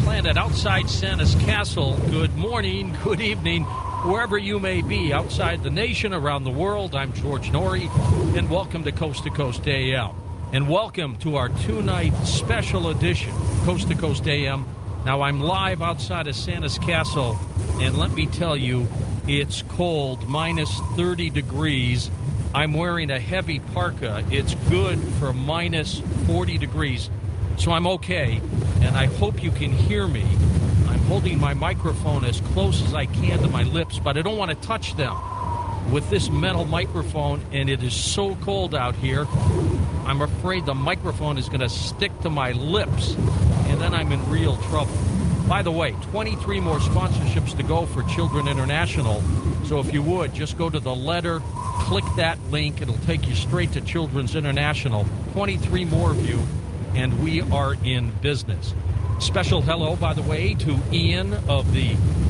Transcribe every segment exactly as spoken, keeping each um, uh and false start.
planet outside Santa's castle. Good morning, good evening, wherever you may be, outside the nation, around the world. I'm George Norrie, and welcome to Coast to Coast A M. And welcome to our two-night special edition, Coast to Coast A M. Now, I'm live outside of Santa's castle, and let me tell you, it's cold, minus thirty degrees. I'm wearing a heavy parka. It's good for minus forty degrees, so I'm okay, and I hope you can hear me. I'm holding my microphone as close as I can to my lips, but I don't want to touch them with this metal microphone, and it is so cold out here. I'm afraid the microphone is going to stick to my lips, and then I'm in real trouble. By the way, twenty-three more sponsorships to go for Children International, so if you would, just go to the letter, click that link. It'll take you straight to Children's International. twenty-three more of you, and we are in business. Special hello, by the way, to Ian of the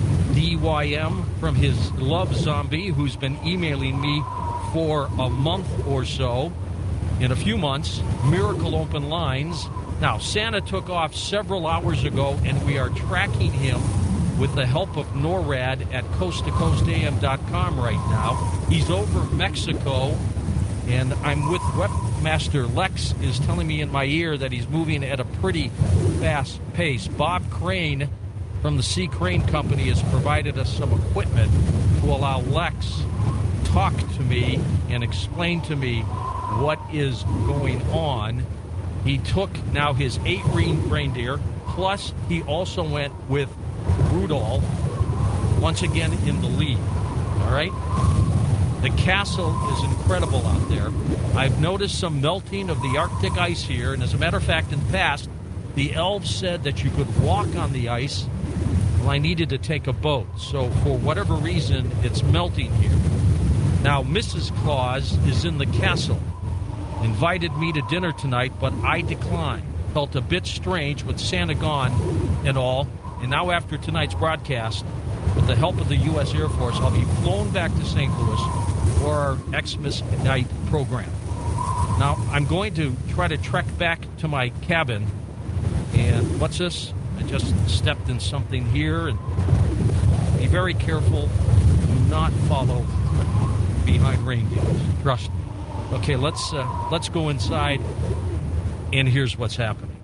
D Y M from his Love Zombie, who's been emailing me for a month or so. In a few months, Miracle Open Lines. Now, Santa took off several hours ago, and we are tracking him with the help of NORAD at coast to coast A M dot com right now. He's over Mexico, and I'm with Webmaster Lex is telling me in my ear that he's moving at a pretty fast pace. Bob Crane from the Sea Crane Company has provided us some equipment to allow Lex to talk to me and explain to me what is going on. He took now his eight reindeer, plus he also went with Rudolph, once again in the lead. All right? The castle is incredible out there. I've noticed some melting of the Arctic ice here, and as a matter of fact, in the past, the elves said that you could walk on the ice. Well, I needed to take a boat, so for whatever reason, it's melting here. Now, Missus Claus is in the castle. Invited me to dinner tonight, but I declined. Felt a bit strange with Santa gone and all. And now after tonight's broadcast, with the help of the U S Air Force, I'll be flown back to Saint Louis for our Xmas night program. Now, I'm going to try to trek back to my cabin. And what's this? I just stepped in something here. And be very careful. Do not follow behind reindeers. Trust me. Okay, let's uh, let's go inside, and here's what's happening.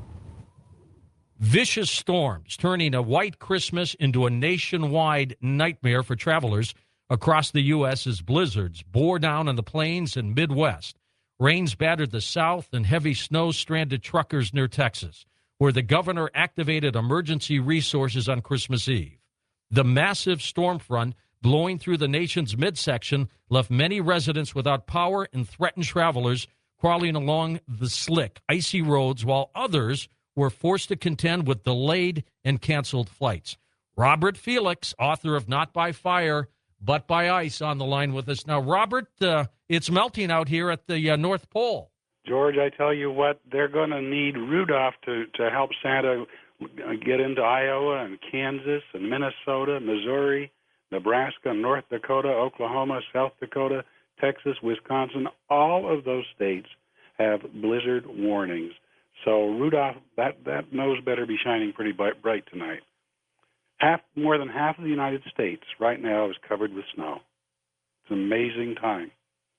Vicious storms turning a white Christmas into a nationwide nightmare for travelers across the U S as blizzards bore down on the plains and Midwest. Rains battered the South, and heavy snow stranded truckers near Texas, where the governor activated emergency resources on Christmas Eve. The massive storm front blowing through the nation's midsection left many residents without power and threatened travelers crawling along the slick, icy roads, while others were forced to contend with delayed and canceled flights. Robert Felix, author of Not by Fire, But by Ice, on the line with us. Now, Robert, uh, it's melting out here at the uh, North Pole. George, I tell you what, they're going to need Rudolph to, to help Santa get into Iowa and Kansas and Minnesota, Missouri, Nebraska, North Dakota, Oklahoma, South Dakota, Texas, Wisconsin. All of those states have blizzard warnings. So Rudolph, that, that nose better be shining pretty bright, bright tonight. Half, more than half of the United States right now is covered with snow. It's an amazing time.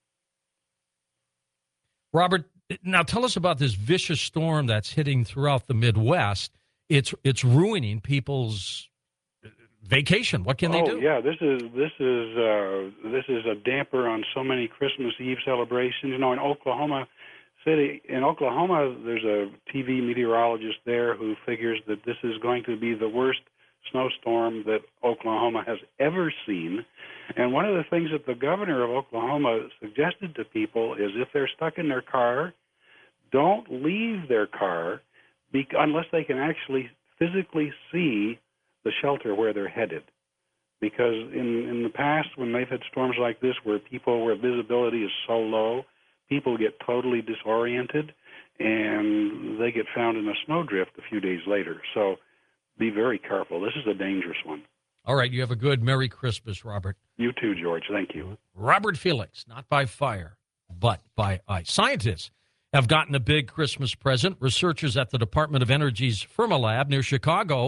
Robert, now tell us about this vicious storm that's hitting throughout the Midwest. It's it's ruining people's vacation. What can they oh, do? Oh yeah, this is this is uh, this is a damper on so many Christmas Eve celebrations. You know, in Oklahoma City, in Oklahoma, there's a T V meteorologist there who figures that this is going to be the worst snowstorm that Oklahoma has ever seen. And one of the things that the governor of Oklahoma suggested to people is if they're stuck in their car, don't leave their car be- unless they can actually physically see the shelter where they're headed. Because in, in the past, when they've had storms like this where people, where visibility is so low, people get totally disoriented and they get found in a snowdrift a few days later. So be very careful. This is a dangerous one. All right. You have a good Merry Christmas, Robert. You too, George. Thank you. Robert Felix, not by fire, but by ice. Scientists have gotten a big Christmas present. Researchers at the Department of Energy's Fermilab near Chicago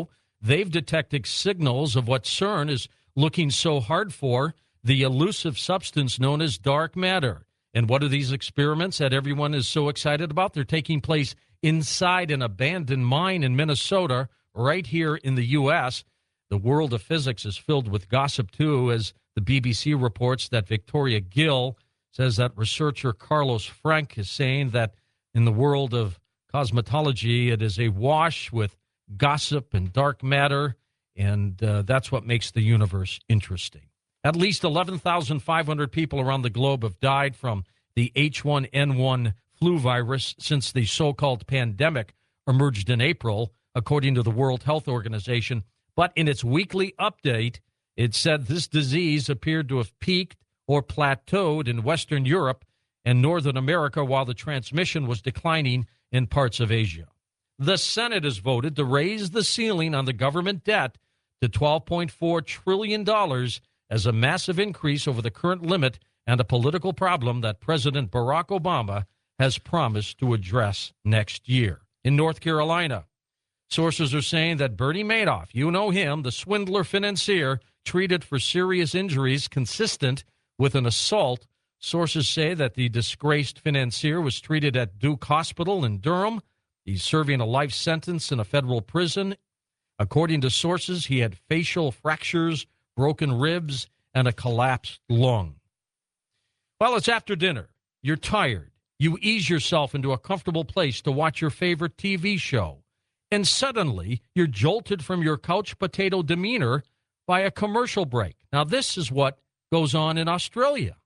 they've detected signals of what CERN is looking so hard for, the elusive substance known as dark matter. And what are these experiments that everyone is so excited about? They're taking place inside an abandoned mine in Minnesota, right here in the U S. The world of physics is filled with gossip, too, as the B B C reports that Victoria Gill says that researcher Carlos Frank is saying that in the world of cosmetology, it is a wash with gossip and dark matter, and uh, that's what makes the universe interesting. At least eleven thousand five hundred people around the globe have died from the H one N one flu virus since the so-called pandemic emerged in April, according to the World Health Organization. But in its weekly update, it said this disease appeared to have peaked or plateaued in Western Europe and Northern America, while the transmission was declining in parts of Asia. The Senate has voted to raise the ceiling on the government debt to twelve point four trillion dollars as a massive increase over the current limit and a political problem that President Barack Obama has promised to address next year. In North Carolina, sources are saying that Bernie Madoff, you know him, the swindler financier, treated for serious injuries consistent with an assault. Sources say that the disgraced financier was treated at Duke Hospital in Durham. He's serving a life sentence in a federal prison. According to sources, he had facial fractures, broken ribs, and a collapsed lung. Well, it's after dinner. You're tired. You ease yourself into a comfortable place to watch your favorite T V show. And suddenly, you're jolted from your couch potato demeanor by a commercial break. Now, this is what goes on in Australia.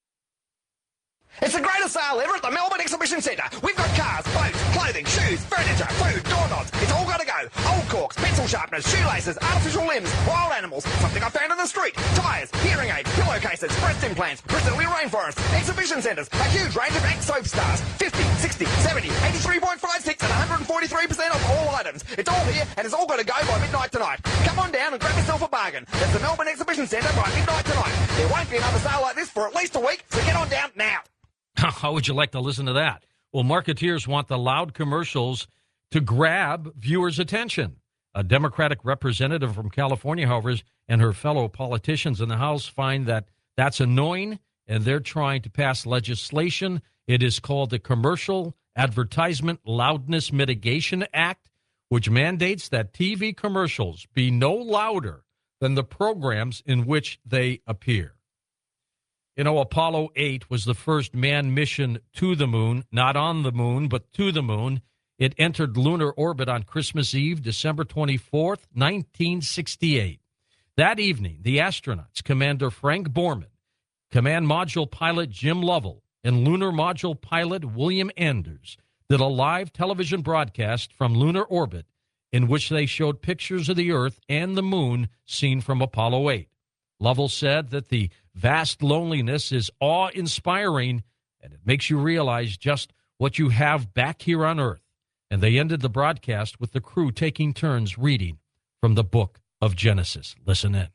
It's the greatest sale ever at the Melbourne Exhibition Centre. We've got cars, boats, clothing, shoes, furniture, food, doorknobs. It's all got to go. Old corks, pencil sharpeners, shoelaces, artificial limbs, wild animals, something I found in the street, tyres, hearing aids, pillowcases, breast implants, Brazilian rainforests, exhibition centres, a huge range of ex-soap stars, fifty, sixty, seventy, eighty-three point five six and one hundred forty-three percent off all items. It's all here and it's all got to go by midnight tonight. Come on down and grab yourself a bargain. That's the Melbourne Exhibition Centre by midnight tonight. There won't be another sale like this for at least a week, so get on down now. How would you like to listen to that? Well, marketeers want the loud commercials to grab viewers' attention. A Democratic representative from California, however, and her fellow politicians in the House find that that's annoying, and they're trying to pass legislation. It is called the Commercial Advertisement Loudness Mitigation Act, which mandates that T V commercials be no louder than the programs in which they appear. You know, Apollo eight was the first manned mission to the moon, not on the moon, but to the moon. It entered lunar orbit on Christmas Eve, December twenty-fourth, nineteen sixty-eight. That evening, the astronauts, Commander Frank Borman, Command Module Pilot Jim Lovell, and Lunar Module Pilot William Anders did a live television broadcast from lunar orbit in which they showed pictures of the Earth and the moon seen from Apollo eight. Lovell said that the vast loneliness is awe-inspiring, and it makes you realize just what you have back here on Earth. And they ended the broadcast with the crew taking turns reading from the book of Genesis. Listen in.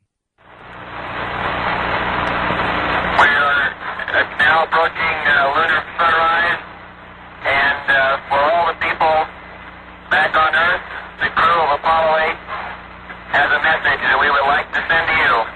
We are now approaching uh, lunar sunrise, and uh, for all the people back on Earth, the crew of Apollo eight has a message that we would like to send to you.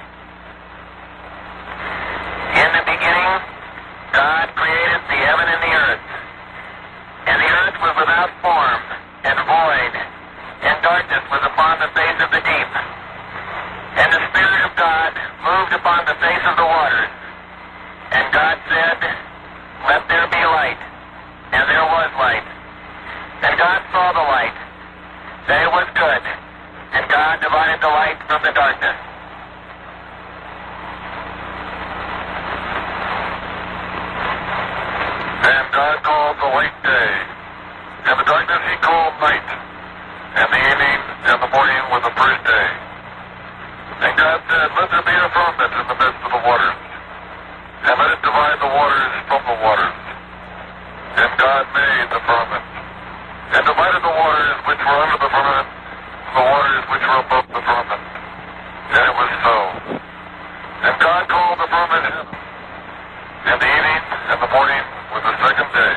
In the beginning, God created the heaven and the earth. And the earth was without form and void, and darkness was upon the face of the deep. And the Spirit of God moved upon the face of the waters. And God said, "Let there be light." And there was light. And God saw the light, that it was good. And God divided the light from the darkness. And God called the light day, and the darkness he called night, and the evening and the morning was the first day. And God said, "Let there be a firmament in the midst of the waters, and let it divide the waters from the waters." And God made the firmament, and divided the waters which were under the firmament from the waters which were above the firmament. And it was so. And God called the firmament heaven, and the evening and the morning was the second day.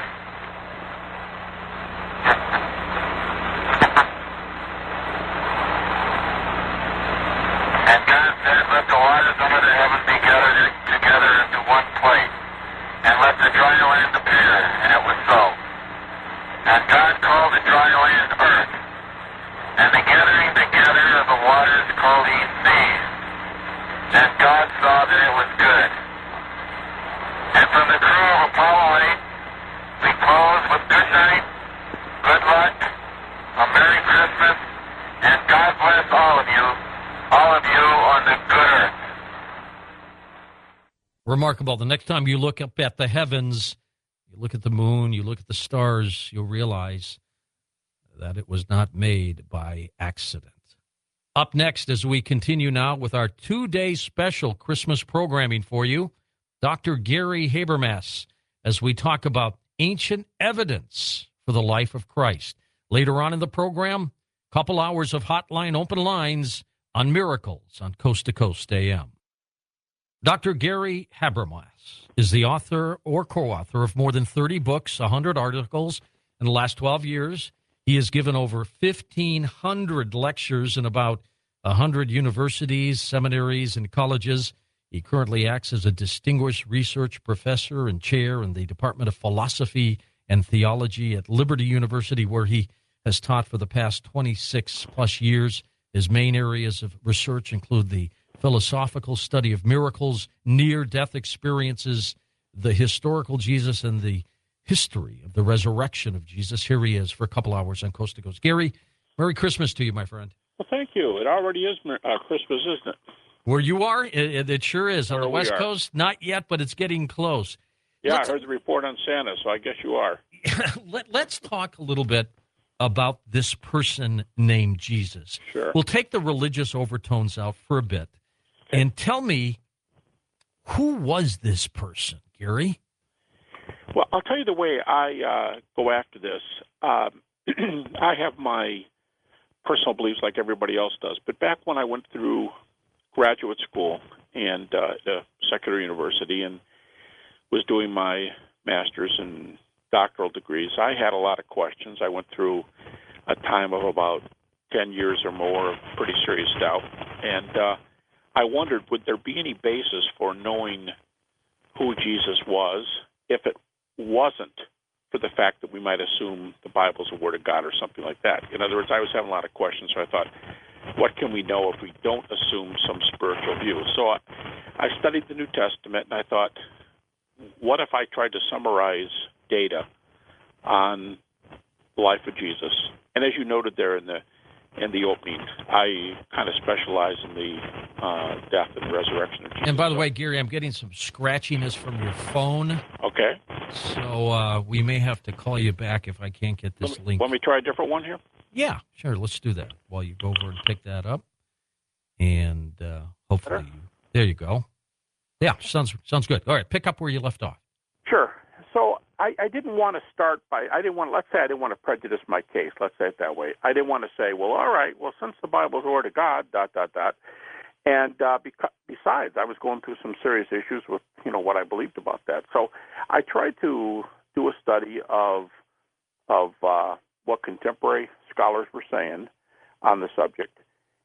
called he sneezed. And God saw that it was good. And from the crew of Apollo eight, we close with good night, good luck, a Merry Christmas, and God bless all of you, all of you on the good earth. Remarkable. The next time you look up at the heavens, you look at the moon, you look at the stars, you'll realize that it was not made by accident. Up next, as we continue now with our two-day special Christmas programming for you, Doctor Gary Habermas, as we talk about ancient evidence for the life of Christ. Later on in the program, a couple hours of hotline open lines on miracles on Coast to Coast A M. Doctor Gary Habermas is the author or co-author of more than thirty books, one hundred articles in the last twelve years. He has given over fifteen hundred lectures in about one hundred universities, seminaries, and colleges. He currently acts as a distinguished research professor and chair in the Department of Philosophy and Theology at Liberty University, where he has taught for the past twenty-six plus years. His main areas of research include the philosophical study of miracles, near-death experiences, the historical Jesus, and the history of the resurrection of Jesus. Here he is for a couple hours on Coast to Coast. Gary, Merry Christmas to you, my friend. Well, thank you. It already is uh, Christmas, isn't it? Where you are, it, it sure is. On Where the West we are. Coast, not yet, but it's getting close. Yeah, Let's, I heard the report on Santa, so I guess you are. let, let's talk a little bit about this person named Jesus. Sure. We'll take the religious overtones out for a bit. Okay. And tell me, who was this person, Gary? Well, I'll tell you the way I uh, go after this. Um, I have my personal beliefs like everybody else does, but back when I went through graduate school and uh, a secular university and was doing my master's and doctoral degrees, I had a lot of questions. I went through a time of about ten years or more of pretty serious doubt, and uh, I wondered, would there be any basis for knowing who Jesus was if it wasn't for the fact that we might assume the Bible's a word of God or something like that? In other words, I was having a lot of questions, so I thought, what can we know if we don't assume some spiritual view? So I, I studied the New Testament, and I thought, what if I tried to summarize data on the life of Jesus? And as you noted there in the in the opening, I kind of specialize in the uh, death and resurrection of Jesus. And by the way, Gary, I'm getting some scratchiness from your phone. Okay. So uh, we may have to call you back if I can't get this Let me, link. Want me to try a different one here? Yeah, sure. Let's do that while you go over and pick that up. And uh, hopefully, you, there you go. Yeah, sounds sounds good. All right, pick up where you left off. Sure. So I, I didn't want to start by, I didn't want, let's say I didn't want to prejudice my case, let's say it that way. I didn't want to say, well, all right, well, since the Bible's the word of God, dot, dot, dot. And uh, beca- besides, I was going through some serious issues with, you know, what I believed about that. So I tried to do a study of, of uh, what contemporary scholars were saying on the subject.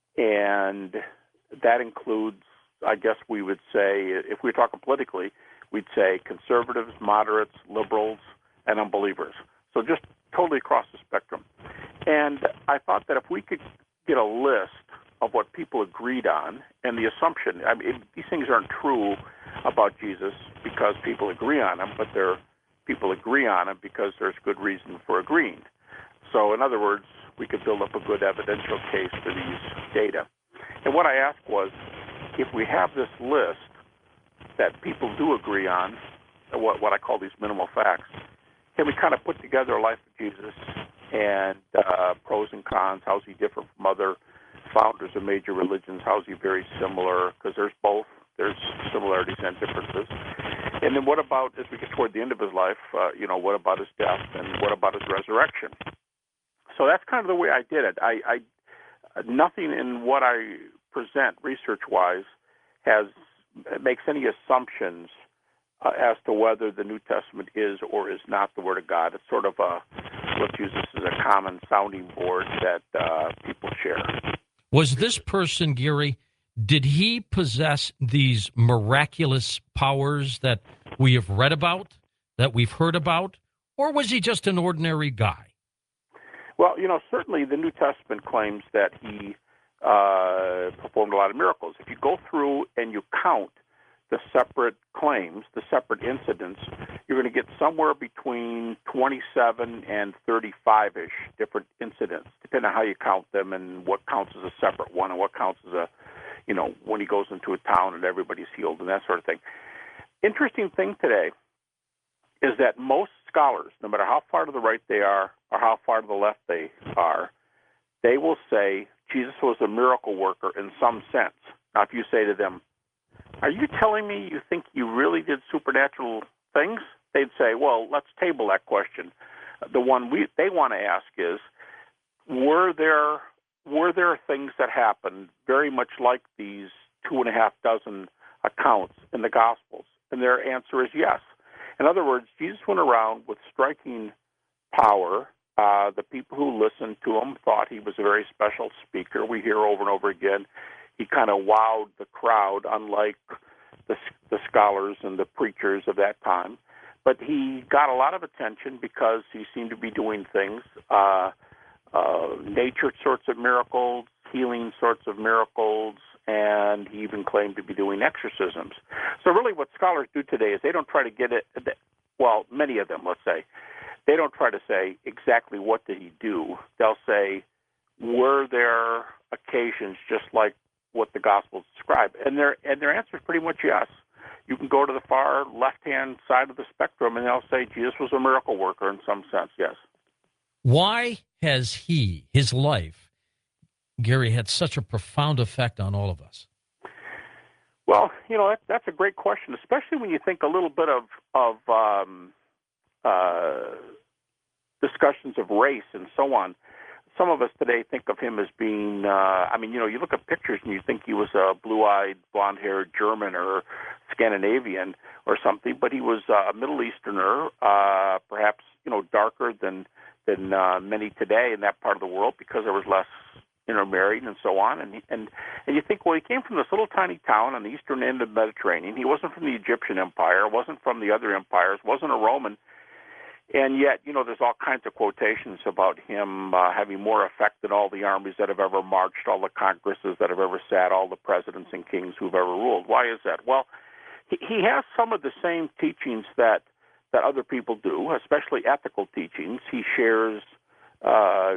And that includes, I guess we would say, if we were talking politically, we'd say conservatives, moderates, liberals, and unbelievers. So just totally across the spectrum. And I thought that if we could get a list of what people agreed on, and the assumption, I mean, it, these things aren't true about Jesus because people agree on them, but they're, people agree on them because there's good reason for agreeing. So in other words, we could build up a good evidential case for these data. And what I asked was, if we have this list that people do agree on, what, what I call these minimal facts, can we kind of put together a life of Jesus and uh, pros and cons? How's he different from other founders of major religions? How's he very similar? Because there's both. There's similarities and differences. And then what about, as we get toward the end of his life, uh, you know, what about his death and what about his resurrection? So that's kind of the way I did it. I, I nothing in what I present research-wise has makes any assumptions uh, as to whether the New Testament is or is not the Word of God. It's sort of a, let's use this as a common sounding board that uh, people share. Was this person, Gary, did he possess these miraculous powers that we have read about, that we've heard about, or was he just an ordinary guy? Well, you know, certainly the New Testament claims that he uh, performed a lot of miracles. If you go through and you count the separate claims, the separate incidents, you're going to get somewhere between twenty-seven and thirty-five-ish different incidents, depending on how you count them and what counts as a separate one and what counts as a, you know, when he goes into a town and everybody's healed and that sort of thing. Interesting thing today is that most scholars, no matter how far to the right they are or how far to the left they are, they will say Jesus was a miracle worker in some sense. Now, if you say to them, are you telling me you think you really did supernatural things? They'd say, well, let's table that question. The one we they want to ask is, were there were there things that happened very much like these two and a half dozen accounts in the Gospels? And their answer is yes. In other words, Jesus went around with striking power. Uh, the people who listened to him thought he was a very special speaker. We hear over and over again, he kind of wowed the crowd, unlike the, the scholars and the preachers of that time. But he got a lot of attention because he seemed to be doing things, uh, uh, nature sorts of miracles, healing sorts of miracles, and he even claimed to be doing exorcisms. So really what scholars do today is they don't try to get it, well, many of them, let's say, they don't try to say exactly what did he do. They'll say, were there occasions just like what the Gospels describe? And their and their answer is pretty much yes. You can go to the far left-hand side of the spectrum, and they'll say Jesus was a miracle worker in some sense, yes. Why has he, his life, Gary, had such a profound effect on all of us? Well, you know, that, that's a great question, especially when you think a little bit of, of um, uh, discussions of race and so on. Some of us today think of him as being, uh, I mean, you know, you look at pictures and you think he was a blue-eyed, blonde-haired German or Scandinavian or something, but he was uh, a Middle Easterner, uh, perhaps, you know, darker than than uh, many today in that part of the world because there was less intermarried and so on. And, and and you think, well, he came from this little tiny town on the eastern end of the Mediterranean. He wasn't from the Egyptian Empire, wasn't from the other empires, wasn't a Roman. And yet, you know, there's all kinds of quotations about him uh, having more effect than all the armies that have ever marched, all the congresses that have ever sat, all the presidents and kings who've ever ruled. Why is that? Well, he, he has some of the same teachings that, that other people do, especially ethical teachings. He shares, uh,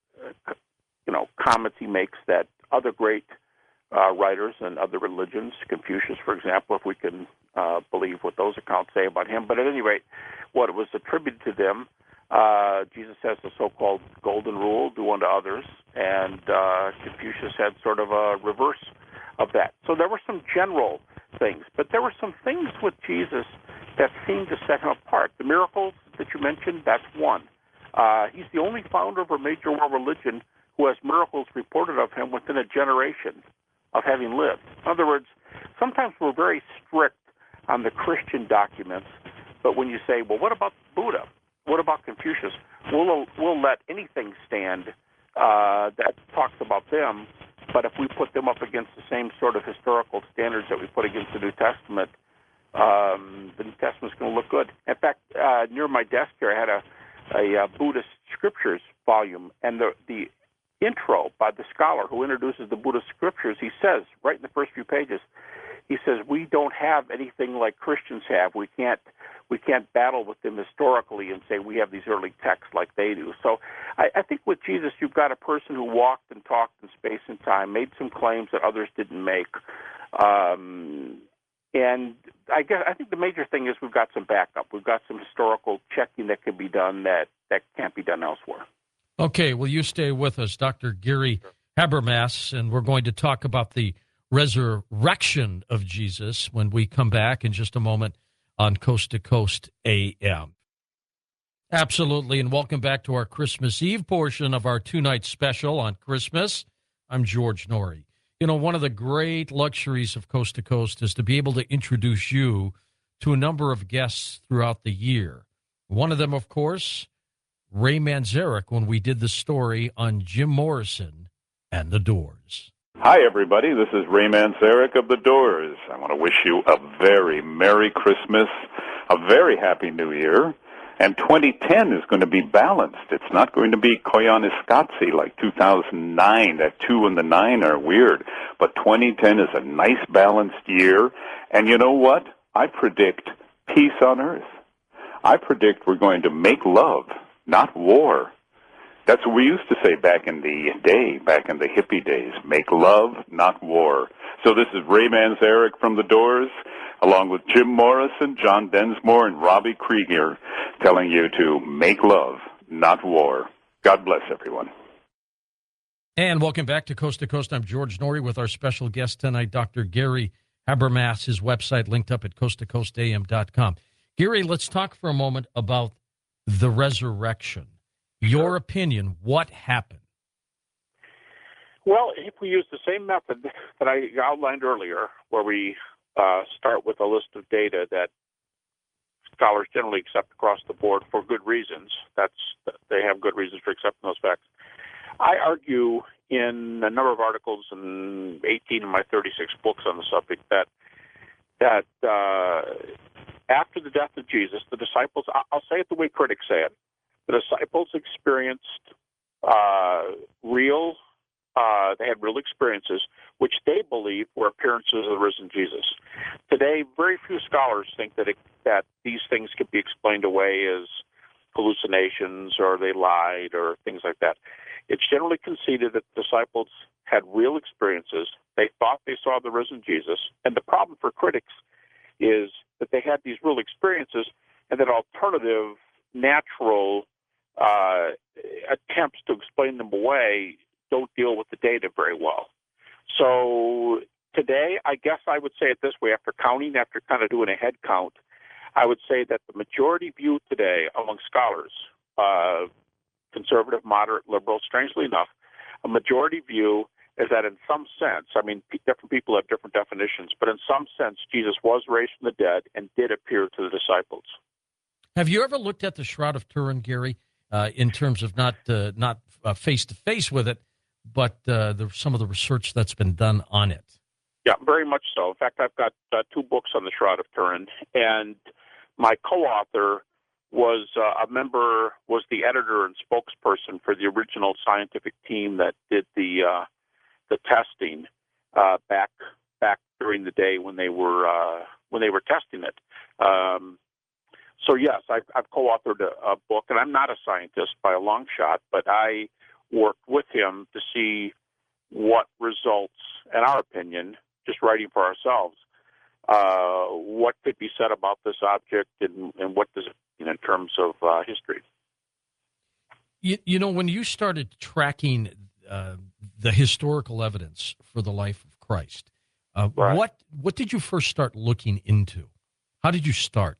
you know, comments he makes that other great uh, writers and other religions, Confucius, for example, if we can uh, believe what those accounts say about him. But at any rate, what was attributed to them, uh, Jesus has the so-called golden rule, do unto others, and uh, Confucius had sort of a reverse of that. So there were some general things, but there were some things with Jesus that seemed to set him apart. The miracles that you mentioned, that's one. Uh, he's the only founder of a major world religion who has miracles reported of him within a generation of having lived. In other words, sometimes we're very strict on the Christian documents, but when you say, well, what about Buddha? What about Confucius? We'll, we'll let anything stand uh, that talks about them, but if we put them up against the same sort of historical standards that we put against the New Testament, um, the New Testament's going to look good. In fact, uh, near my desk here, I had a, a, a Buddhist scriptures volume, and the, the intro by the scholar who introduces the Buddhist scriptures, he says, right in the first few pages, he says, we don't have anything like Christians have. We can't we can't battle with them historically and say we have these early texts like they do. So I, I think with Jesus, you've got a person who walked and talked in space and time, made some claims that others didn't make. Um, and I guess I think the major thing is we've got some backup. We've got some historical checking that can be done that, that can't be done elsewhere. Okay, well, you stay with us, Doctor Gary Habermas, and we're going to talk about the resurrection of Jesus when we come back in just a moment on Coast to Coast A M. Absolutely, and welcome back to our Christmas Eve portion of our two-night special on Christmas. I'm George Norrie. You know, one of the great luxuries of Coast to Coast is to be able to introduce you to a number of guests throughout the year. One of them, of course, Ray Manzarek, when we did the story on Jim Morrison and the Doors. Hi, everybody. This is Ray Manzarek of the Doors. I want to wish you a very Merry Christmas, a very Happy New Year, And twenty ten is going to be balanced. It's not going to be Koyaanisqatsi like two thousand nine. That two and the nine are weird. But twenty ten is a nice balanced year. And you know what? I predict peace on earth. I predict we're going to make love, not war. That's what we used to say back in the day, back in the hippie days. Make love, not war. So this is Ray Manzarek from The Doors, along with Jim Morrison, John Densmore, and Robbie Krieger, telling you to make love, not war. God bless everyone. And welcome back to Coast to Coast. I'm George Norrie with our special guest tonight, Doctor Gary Habermas. His website linked up at coast to coast a m dot com. Gary, let's talk for a moment about the resurrection. Your opinion, what happened? Well, if we use the same method that I outlined earlier, where we uh, start with a list of data that scholars generally accept across the board for good reasons, that's they have good reasons for accepting those facts. I argue in a number of articles and eighteen of my thirty-six books on the subject that that uh, after the death of Jesus, the disciples, I'll say it the way critics say it, the disciples experienced uh, real, uh, they had real experiences, which they believed were appearances of the risen Jesus. Today, very few scholars think that it, that these things could be explained away as hallucinations or they lied or things like that. It's generally conceded that the disciples had real experiences. They thought they saw the risen Jesus. And the problem for critics is that they had these real experiences and that alternative, natural uh, attempts to explain them away don't deal with the data very well. So today, I guess I would say it this way, after counting, after kind of doing a head count, I would say that the majority view today among scholars, uh, conservative, moderate, liberal, strangely enough, a majority view is that in some sense, I mean, different people have different definitions, but in some sense, Jesus was raised from the dead and did appear to the disciples. Have you ever looked at the Shroud of Turin, Gary, uh, in terms of not uh, not uh, face-to-face with it, but uh, the, some of the research that's been done on it? Yeah, very much so. In fact, I've got uh, two books on the Shroud of Turin, and my co-author was uh, a member, was the editor and spokesperson for the original scientific team that did the uh, the testing uh, back back during the day when they were uh, when they were testing it. Um, so yes, I've, I've co-authored a, a book, and I'm not a scientist by a long shot, but I worked with him to see what results, in our opinion, just writing for ourselves, uh, what could be said about this object and, and what does it mean in terms of uh, history. You, you know, when you started tracking uh, the historical evidence for the life of Christ, uh, right. what what did you first start looking into? How did you start?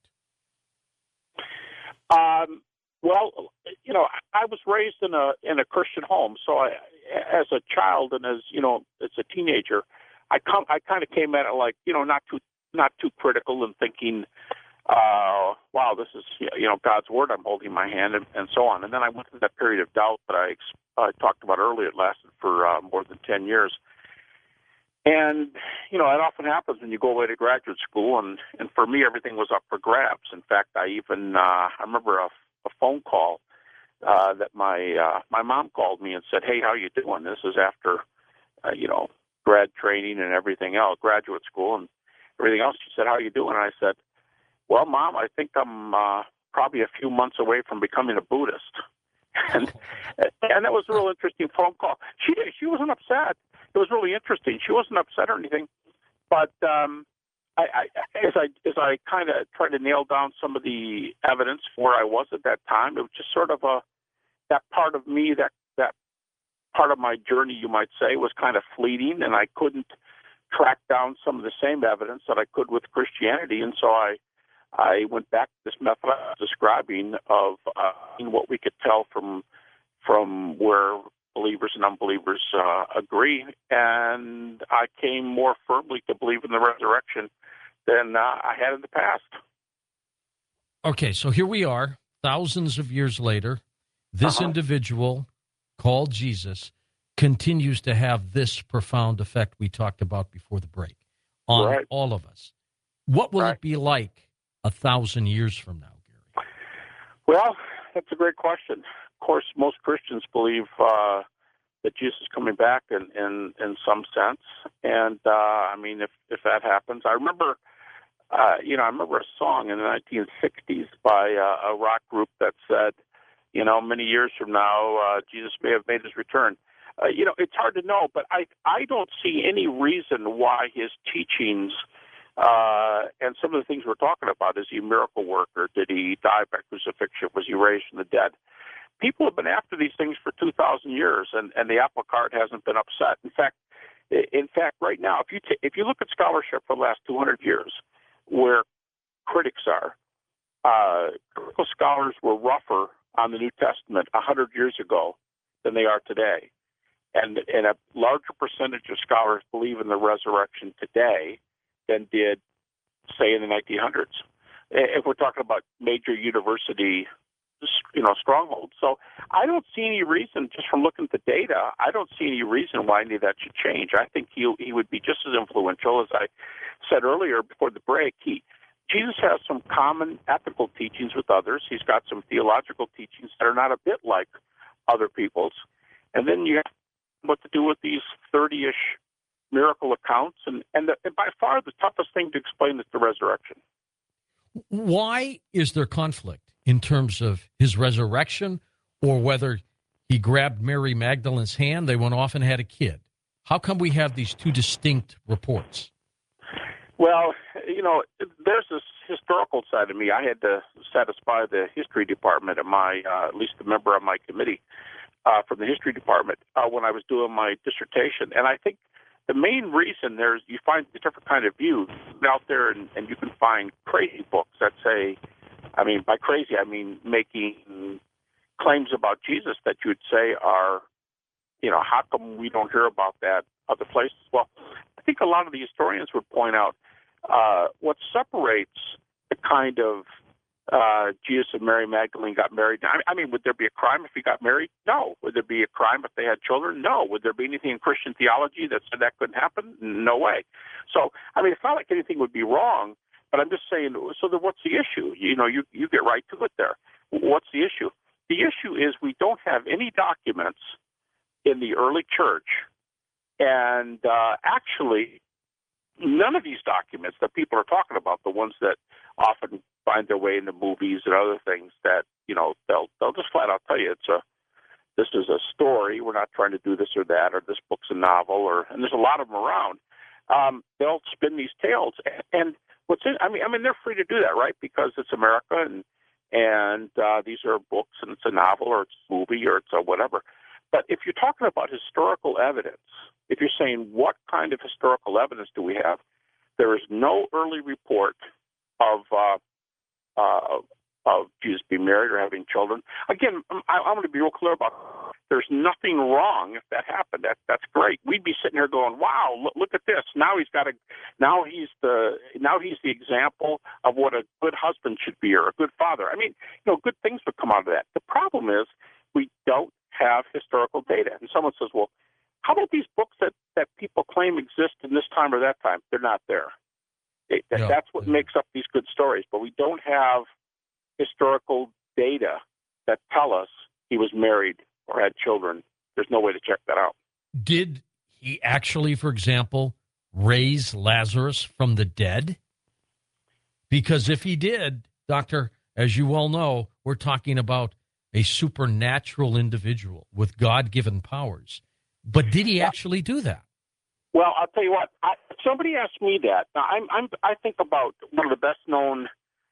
Um, well, you know, I was raised in a in a Christian home, so I, as a child and as you know, as a teenager, I come I kind of came at it like you know, not too not too critical and thinking, uh, wow, this is you know God's word I'm holding in my hand, and, and so on. And then I went through that period of doubt that I uh, talked about earlier. It lasted for uh, more than ten years. And, you know, it often happens when you go away to graduate school, and, and for me, everything was up for grabs. In fact, I even, uh, I remember a, a phone call uh, that my uh, my mom called me and said, hey, how you doing? This is after, uh, you know, grad training and everything else, graduate school and everything else. She said, how you doing? And I said, well, Mom, I think I'm uh, probably a few months away from becoming a Buddhist. and and that was a real interesting phone call. She she wasn't upset. It was really interesting. She wasn't upset or anything, but um, I, I, as I as I kind of tried to nail down some of the evidence for where I was at that time, it was just sort of a that part of me that that part of my journey, you might say, was kind of fleeting, and I couldn't track down some of the same evidence that I could with Christianity, and so I I went back to this method I was describing of uh, what we could tell from from where believers and unbelievers uh, agree, and I came more firmly to believe in the resurrection than uh, I had in the past. Okay, so here we are, thousands of years later. This uh-huh. individual called Jesus continues to have this profound effect we talked about before the break on right. all of us. What will right. it be like a thousand years from now, Gary? Well, that's a great question. Of course, most Christians believe uh, that Jesus is coming back in, in, in some sense. And, uh, I mean, if, if that happens, I remember, uh, you know, I remember a song in the nineteen sixties by uh, a rock group that said, you know, many years from now, uh, Jesus may have made his return. Uh, you know, it's hard to know, but I, I don't see any reason why his teachings uh, and some of the things we're talking about, is he a miracle worker? Did he die by crucifixion? Was he raised from the dead? People have been after these things for two thousand years, and, and the apple cart hasn't been upset. In fact, in fact, right now, if you t- if you look at scholarship for the last two hundred years, where critics are, uh, critical scholars were rougher on the New Testament one hundred years ago than they are today. And, and a larger percentage of scholars believe in the resurrection today than did, say, in the nineteen hundreds. If we're talking about major university, you know, strongholds. So I don't see any reason, just from looking at the data, I don't see any reason why any of that should change. I think he he would be just as influential. As I said earlier before the break, he Jesus has some common ethical teachings with others. He's got some theological teachings that are not a bit like other people's. And then you have what to do with these thirty-ish miracle accounts. And, and, the, and by far the toughest thing to explain is the resurrection. Why is there conflict in terms of his resurrection, or whether he grabbed Mary Magdalene's hand, they went off and had a kid? How come we have these two distinct reports? Well, you know, there's this historical side of me. I had to satisfy the history department of my, uh, at least a member of my committee uh, from the history department uh, when I was doing my dissertation. And I think the main reason there's, you find a different kind of view out there, and, and you can find crazy books that say, I mean, by crazy, I mean making claims about Jesus that you would say are, you know, how come we don't hear about that other places? Well, I think a lot of the historians would point out uh, what separates the kind of uh, Jesus and Mary Magdalene got married. I mean, would there be a crime if he got married? No. Would there be a crime if they had children? No. Would there be anything in Christian theology that said that couldn't happen? No way. So, I mean, it's not like anything would be wrong, but I'm just saying, so then what's the issue? You know, you, you get right to it there. What's the issue? The issue is we don't have any documents in the early church, and uh, actually, none of these documents that people are talking about, the ones that often find their way into movies and other things, that, you know, they'll they'll just flat out tell you it's a this is a story. We're not trying to do this or that, or this book's a novel, or and there's a lot of them around. Um, they'll spin these tales, and, and what's in, I mean, I mean, they're free to do that, right? Because it's America, and and uh, these are books, and it's a novel, or it's a movie, or it's a whatever. But if you're talking about historical evidence, if you're saying what kind of historical evidence do we have, there is no early report of uh, uh, of Jesus being married or having children. Again, I, I'm going to be real clear about it. There's nothing wrong if that happened. That that's great. We'd be sitting here going, "Wow, look, look at this! Now he's got a, now he's the, now he's the example of what a good husband should be, or a good father." I mean, you know, good things would come out of that. The problem is we don't have historical data. And someone says, "Well, how about these books that, that people claim exist in this time or that time?" They're not there. It, Yeah. That's what Yeah. makes up these good stories. But we don't have historical data that tell us he was married or had children. There's no way to check that out. Did he actually, for example, raise Lazarus from the dead? Because if he did, Doctor, as you well know, we're talking about a supernatural individual with God-given powers. But did he actually do that? Well, I'll tell you what. I, somebody asked me that. Now, I'm, I'm, I think about one of the best-known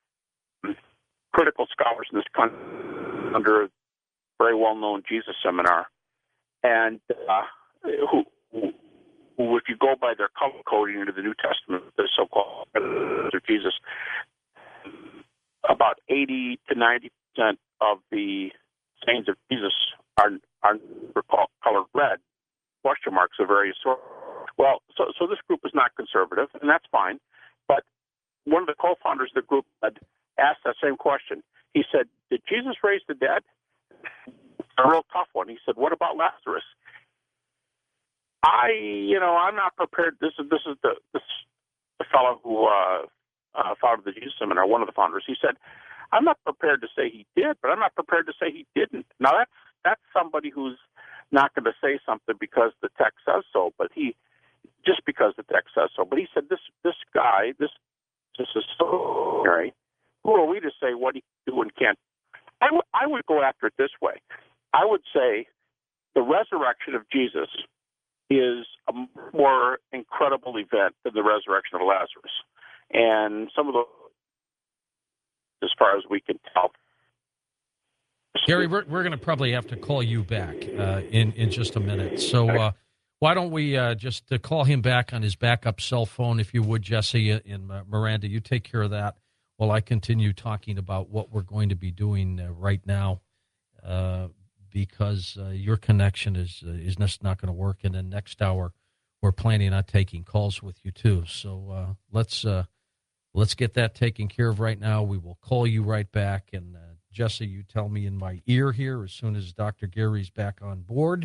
critical scholars in this country under a very well-known Jesus seminar, and uh, who, who, who, if you go by their color coding into the New Testament, the so-called of Jesus, about eighty to ninety percent of the sayings of Jesus are are colored red, question marks of various sorts. Well, so so this group is not conservative, and that's fine. But one of the co-founders of the group had asked that same question. He said, "Did Jesus raise the dead?" A real tough one. He said, "What about Lazarus?" I, you know, I'm not prepared. This is this is the this the fellow who uh, uh, founded the Jesus Seminar, one of the founders. He said, I'm not prepared to say he did, but I'm not prepared to say he didn't. Now, that's that's somebody who's not going to say something because the text says so, but he, just because the text says so. But he said, this this guy, this, this is so, right? Who are we to say what he can do and can't? I, w- I would go after it this way. I would say the resurrection of Jesus is a more incredible event than the resurrection of Lazarus. And some of the, as far as we can tell. Gary, we're, we're going to probably have to call you back uh, in, in just a minute. So uh, why don't we uh, just uh, call him back on his backup cell phone, if you would, Jesse and uh, Miranda. You take care of that while I continue talking about what we're going to be doing uh, right now, uh, because uh, your connection is uh, is just not going to work. And then next hour, we're planning on taking calls with you, too. So uh, let's uh, let's get that taken care of right now. We will call you right back. And uh, Jesse, you tell me in my ear here as soon as Doctor Gary's back on board,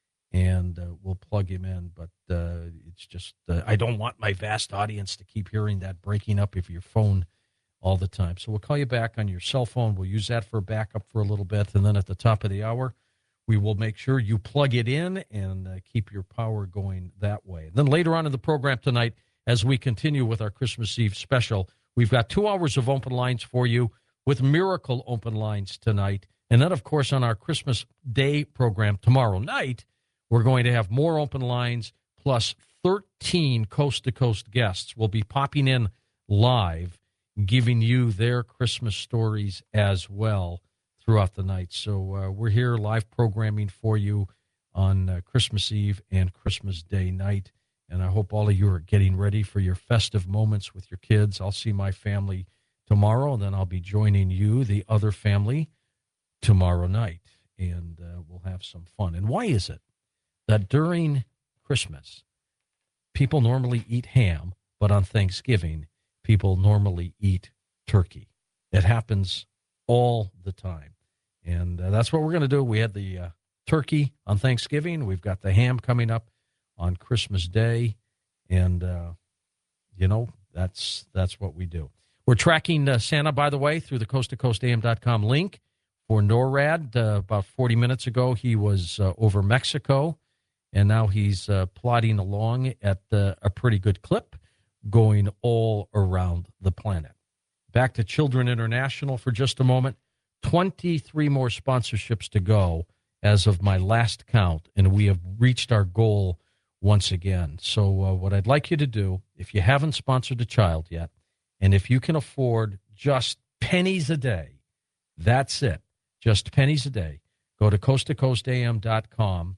and uh, we'll plug him in. But uh, it's just, uh, I don't want my vast audience to keep hearing that breaking up of your phone all the time. So we'll call you back on your cell phone. We'll use that for backup for a little bit. And then at the top of the hour, we will make sure you plug it in and uh, keep your power going that way. Then later on in the program tonight, as we continue with our Christmas Eve special, we've got two hours of open lines for you with miracle open lines tonight. And then, of course, on our Christmas Day program tomorrow night, we're going to have more open lines plus thirteen coast-to-coast guests will be popping in live, giving you their Christmas stories as well throughout the night. So uh, we're here live programming for you on uh, Christmas Eve and Christmas Day night. And I hope all of you are getting ready for your festive moments with your kids. I'll see my family tomorrow, and then I'll be joining you, the other family, tomorrow night. And uh, we'll have some fun. And why is it that during Christmas, people normally eat ham, but on Thanksgiving, people normally eat turkey? It happens all the time. And uh, that's what we're going to do. We had the uh, turkey on Thanksgiving. We've got the ham coming up on Christmas Day. And, uh, you know, that's that's what we do. We're tracking uh, Santa, by the way, through the coast to coast A M dot com link for NORAD. Uh, about forty minutes ago, he was uh, over Mexico, and now he's uh, plodding along at uh, a pretty good clip, going all around the planet. Back to Children International for just a moment. twenty-three more sponsorships to go as of my last count, and we have reached our goal once again. So uh, what I'd like you to do, if you haven't sponsored a child yet, and if you can afford just pennies a day, that's it, just pennies a day, go to coast to coast A M dot com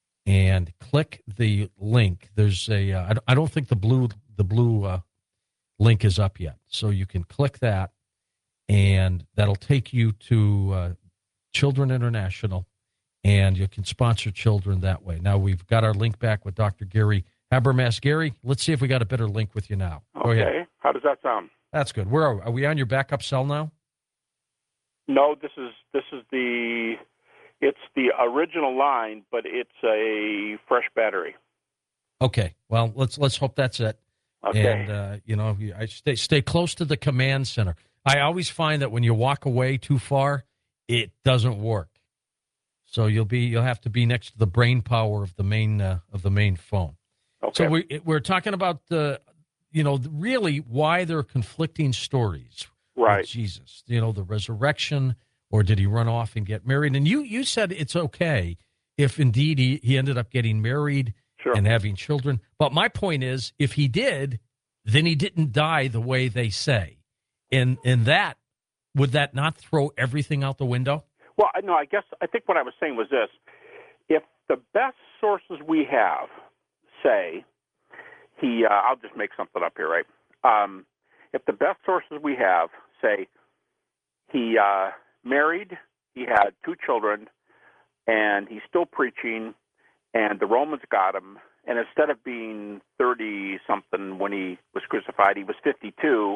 and click the link. There's a, uh, I don't think the blue, the blue uh, link is up yet. So you can click that, and that'll take you to uh, Children International, and you can sponsor children that way. Now, we've got our link back with Doctor Gary Habermas. Gary, let's see if we got a better link with you now. Go okay. ahead. How does that sound? That's good. Where are we? Are we on your backup cell now? No, this is this is the it's the original line, but it's a fresh battery. Okay. Well, let's let's hope that's it. Okay. And uh, you know, I stay stay close to the command center. I always find that when you walk away too far, it doesn't work. So you'll be you'll have to be next to the brain power of the main uh, of the main phone. Okay. So we we're talking about the you know really why there are conflicting stories. Right. With Jesus, you know, the resurrection, or did he run off and get married? And you you said it's okay if indeed he, he ended up getting married Sure. and having children. But my point is, if he did, then he didn't die the way they say. And and that, would that not throw everything out the window? Well, no, I guess I think what I was saying was this. If the best sources we have say he, uh, I'll just make something up here, right? Um, if the best sources we have say he uh, married, he had two children, and he's still preaching, and the Romans got him, and instead of being thirty-something when he was crucified, he was fifty-two,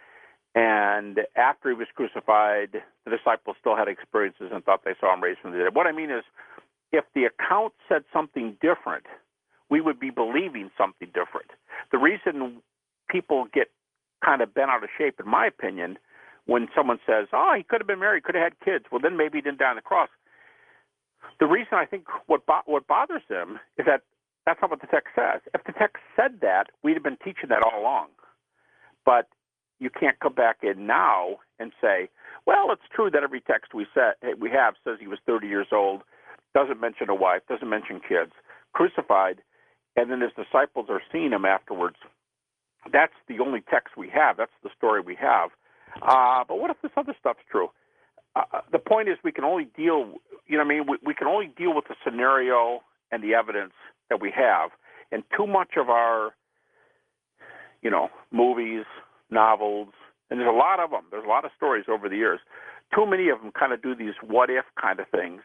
and after he was crucified, the disciples still had experiences and thought they saw him raised from the dead. What I mean is, if the account said something different, we would be believing something different. The reason people get kind of bent out of shape, in my opinion, when someone says, oh, he could have been married, could have had kids, well, then maybe he didn't die on the cross. The reason I think what bo- what bothers him is that that's not what the text says. If the text said that, we'd have been teaching that all along. But you can't come back in now and say, well, it's true that every text we set, we have says he was thirty years old, doesn't mention a wife, doesn't mention kids, crucified, and then his disciples are seeing him afterwards. That's the only text we have. That's the story we have. Uh, but what if this other stuff's true? Uh, the point is we can only deal, you know what I mean, we, we can only deal with the scenario and the evidence that we have. And too much of our, you know, movies, novels, and there's a lot of them. There's a lot of stories over the years. Too many of them kind of do these what-if kind of things.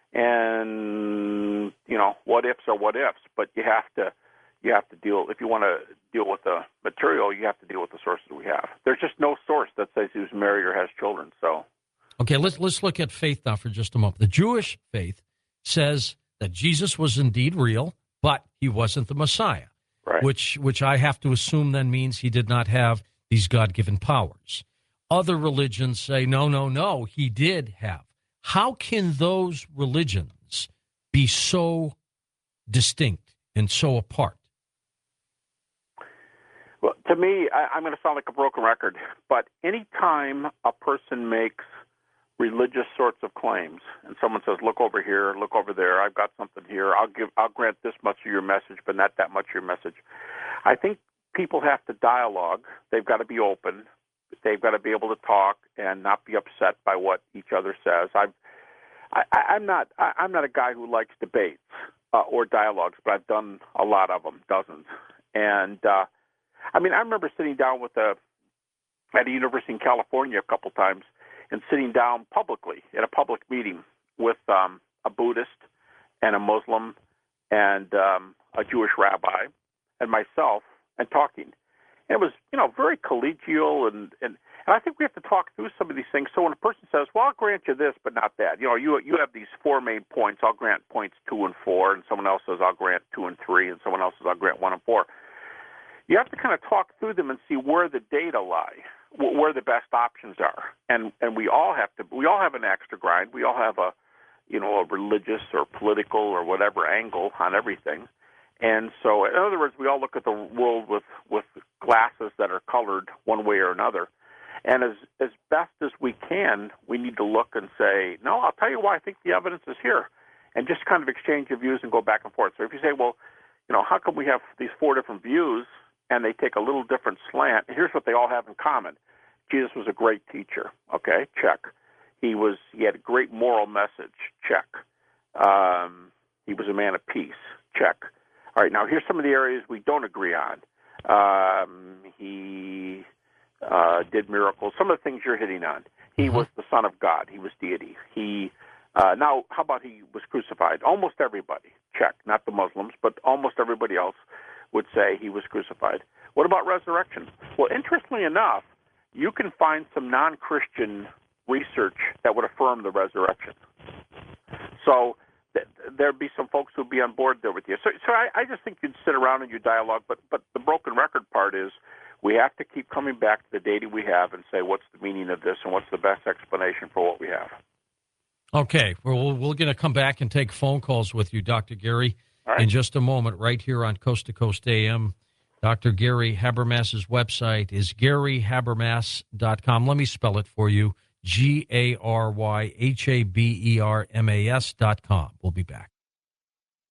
And, you know, what-ifs are what-ifs, but you have to you have to deal, if you want to deal with the material, you have to deal with the sources we have. There's just no source that says he was married or has children, so. Okay, let's let's look at faith now for just a moment. The Jewish faith says that Jesus was indeed real, but he wasn't the Messiah, right. which which I have to assume then means he did not have these God-given powers. Other religions say, no, no, no, he did have. How can those religions be so distinct and so apart? Well, to me, I, I'm going to sound like a broken record, but any time a person makes religious sorts of claims, and someone says, look over here, look over there, I've got something here, I'll give, I'll grant this much of your message, but not that much of your message. I think people have to dialogue. They've got to be open. They've got to be able to talk and not be upset by what each other says. I've, I, I'm not, I, I'm not a guy who likes debates uh, or dialogues, but I've done a lot of them, dozens. And uh, I mean, I remember sitting down with a at a university in California a couple times, and sitting down publicly at a public meeting with um, a Buddhist and a Muslim and um, a Jewish rabbi and myself and talking. And it was, you know, very collegial, and, and, and I think we have to talk through some of these things. So when a person says, well, I'll grant you this, but not that, you know, you you have these four main points, I'll grant points two and four, and someone else says, I'll grant two and three, and someone else says, I'll grant one and four. You have to kind of talk through them and see where the data lie, where the best options are, and and we all have to. We all have an axe to grind. We all have a, you know, a religious or political or whatever angle on everything, and so in other words, we all look at the world with with glasses that are colored one way or another, and as as best as we can, we need to look and say, no, I'll tell you why I think the evidence is here, and just kind of exchange your views and go back and forth. So if you say, well, you know, how come we have these four different views? And they take a little different slant. Here's what they all have in common. Jesus was a great teacher. Okay, check. He was. He had a great moral message. Check. Um, he was a man of peace. Check. All right, now here's some of the areas we don't agree on. Um, he uh, did miracles. Some of the things you're hitting on. He mm-hmm. was the Son of God. He was deity. He uh, now, how about he was crucified? Almost everybody. Check. Not the Muslims, but almost everybody else would say he was crucified. What about resurrection? Well, interestingly enough, you can find some non-Christian research that would affirm the resurrection. So th- there'd be some folks who'd be on board there with you. So, so I, I just think you'd sit around and you dialogue, but, but the broken record part is we have to keep coming back to the data we have and say, what's the meaning of this and what's the best explanation for what we have? Okay, well, we're going to come back and take phone calls with you, Doctor Gary. Right. In just a moment, right here on Coast to Coast A M. Doctor Gary Habermas's website is gary habermas dot com. Let me spell it for you, G A R Y H A B E R M A S dot com. We'll be back.